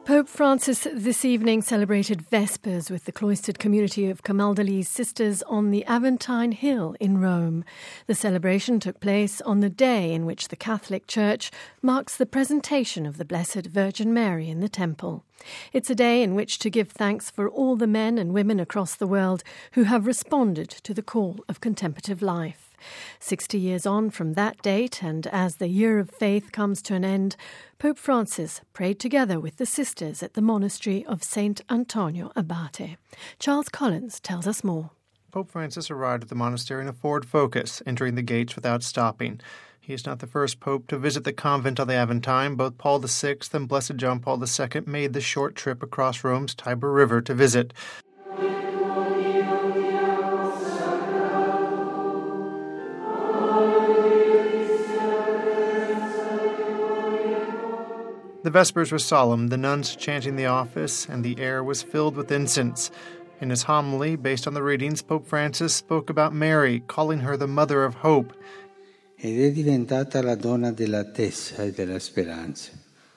Pope Francis this evening celebrated Vespers with the cloistered community of Camaldolese sisters on the Aventine Hill in Rome. The celebration took place on the day in which the Catholic Church marks the presentation of the Blessed Virgin Mary in the Temple. It's a day in which to give thanks for all the men and women across the world who have responded to the call of contemplative life. 60 years on from that date, and as the Year of Faith comes to an end, Pope Francis prayed together with the sisters at the monastery of St. Antonio Abate. Charles Collins tells us more. Pope Francis arrived at the monastery in a Ford Focus, entering the gates without stopping. He is not the first pope to visit the convent on the Aventine. Both Paul VI and Blessed John Paul II made the short trip across Rome's Tiber River to visit. The Vespers were solemn, the nuns chanting the office, and the air was filled with incense. In his homily, based on the readings, Pope Francis spoke about Mary, calling her the Mother of Hope. Ed è diventata la donna dell'attesa e della speranza.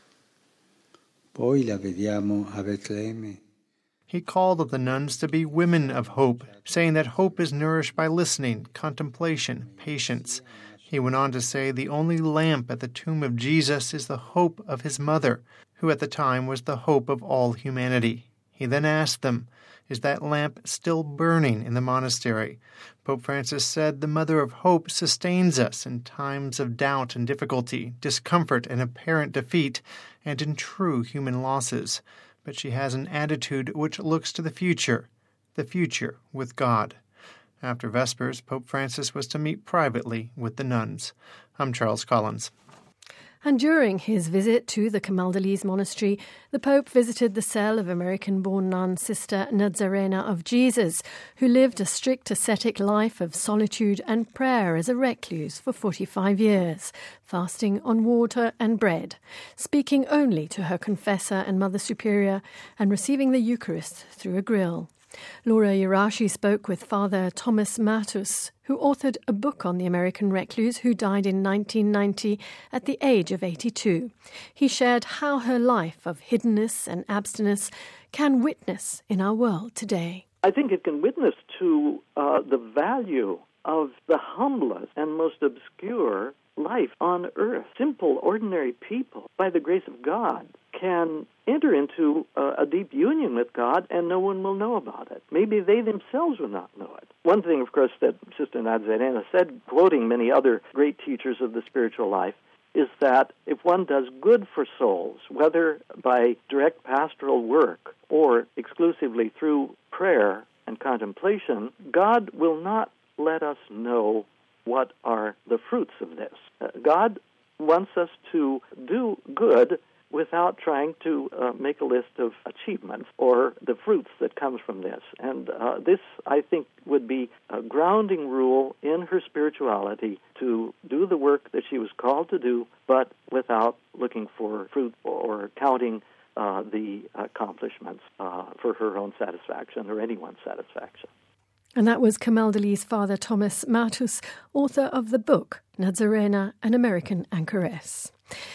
Poi la vediamo a Betlemme. He called on the nuns to be women of hope, saying that hope is nourished by listening, contemplation, patience. He went on to say the only lamp at the tomb of Jesus is the hope of his mother, who at the time was the hope of all humanity. He then asked them, is that lamp still burning in the monastery? Pope Francis said the Mother of Hope sustains us in times of doubt and difficulty, discomfort and apparent defeat, and in true human losses. But she has an attitude which looks to the future with God. After Vespers, Pope Francis was to meet privately with the nuns. I'm Charles Collins. And during his visit to the Camaldolese monastery, the Pope visited the cell of American-born nun Sister Nazarena of Jesus, who lived a strict ascetic life of solitude and prayer as a recluse for 45 years, fasting on water and bread, speaking only to her confessor and Mother Superior, and receiving the Eucharist through a grill. Laura Irashi spoke with Father Thomas Matus, who authored a book on the American recluse who died in 1990 at the age of 82. He shared how her life of hiddenness and abstinence can witness in our world today. I think it can witness to the value of the humblest and most obscure life on earth. Simple, ordinary people, by the grace of God, can enter into a deep union with God, and no one will know about it. Maybe they themselves will not know it. One thing, of course, that Sister Nazarena said, quoting many other great teachers of the spiritual life, is that if one does good for souls, whether by direct pastoral work or exclusively through prayer and contemplation, God will not let us know what are the fruits of this. God wants us to do good without trying to make a list of achievements or the fruits that comes from this. And this, I think, would be a grounding rule in her spirituality, to do the work that she was called to do, but without looking for fruit or counting the accomplishments for her own satisfaction or anyone's satisfaction. And that was Camaldolese Father Thomas Matus, author of the book Nazarena, an American Anchoress.